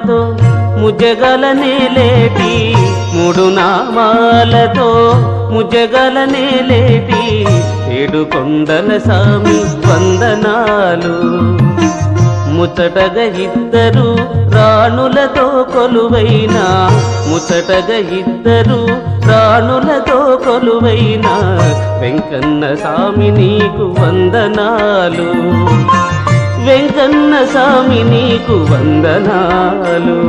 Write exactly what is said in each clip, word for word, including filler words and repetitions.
నామాలతో ముజగలనేలేటి మూడు నామాలతో ముజగలనేలేటి ఏడు కొండల సామి వందనాలు. ముచ్చటగా ఇద్దరు రాణులతో కొలువైన ముచ్చటగా ఇద్దరు రాణులతో కొలువైన వెంకన్న స్వామి నీకు వందనాలు. వెంకన్న స్వామి నీకు వందనాలు.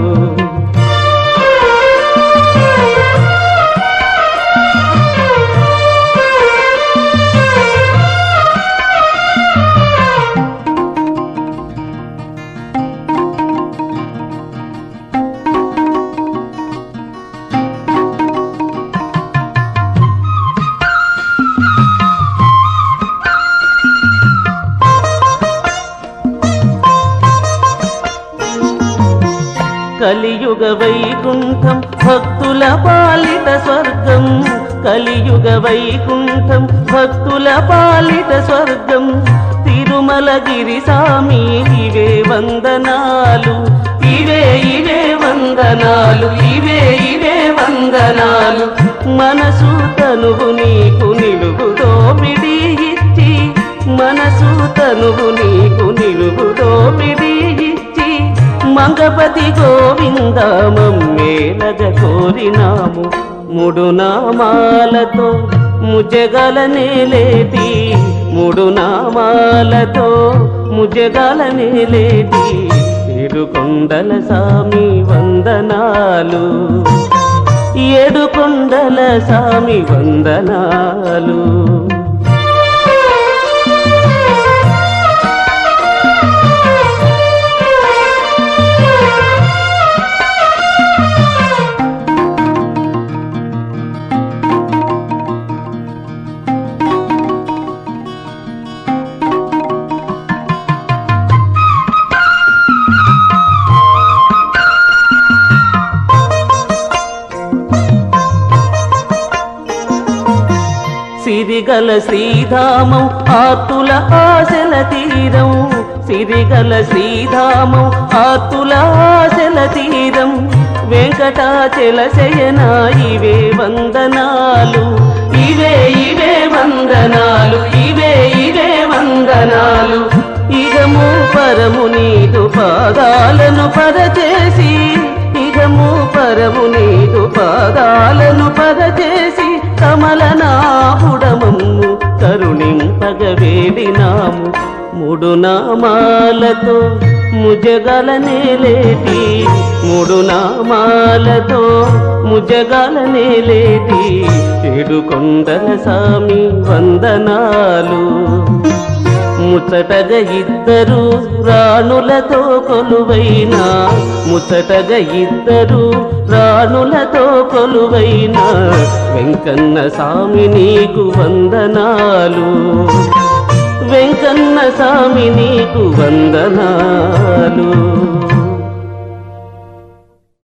కలియుగ వైకుంఠం భక్తుల పాలిట స్వర్గం. కలియుగ వైకుంఠం భక్తుల పాలిట స్వర్గం. తిరుమలగిరి స్వామి ఇవే వందనాలు. ఇవే ఇవే వందనాలు. ఇవే ఇవే వందనాలు. మనసు తనువు నీకు నిలువుతో పిడి ఇచ్చి మనసు తనువు నీకు నిలువుతో పిడి ఇచ్చి మంగపతి గోవింద మమ్మేలగ కోరినాము. మూడు నామాలతో ముజగలనేలేటి మూడు నామాలతో ముజగలనేలేటి ఏడు కొండల సామి వందనాలు. ఏడు కొండల సామి వందనాలు. సిరిగల శ్రీధామం ఆతుల ఆశల తీరం. సిరిగల శ్రీధామం ఆతుల ఆశల తీరం. వెంకటాచల శయన ఇవే వందనాలు. ఇవే ఇవే వందనాలు. ఇవే ఇవే వందనాలు. ఇగము పరము నీదు పాదాలను పరచేసి ఇగము పరము నీదు పాదాలను పరచేసి కమలనాభుడమమ్ము కరుణింపగ వేడినాము. మూడు నామాలతో ముజగలనేలేటి మూడు నామాలతో ముజగలనేలేటి ఏడు కొండల సామి వందనాలు. ముచ్చటగా ఇద్దరు రాణులతో కొలువైన ముచ్చటగా ఇద్దరు రాణులతో కొలువైన వెంకన్న స్వామి నీకు వందనాలు. వెంకన్న స్వామి నీకు వందనాలు.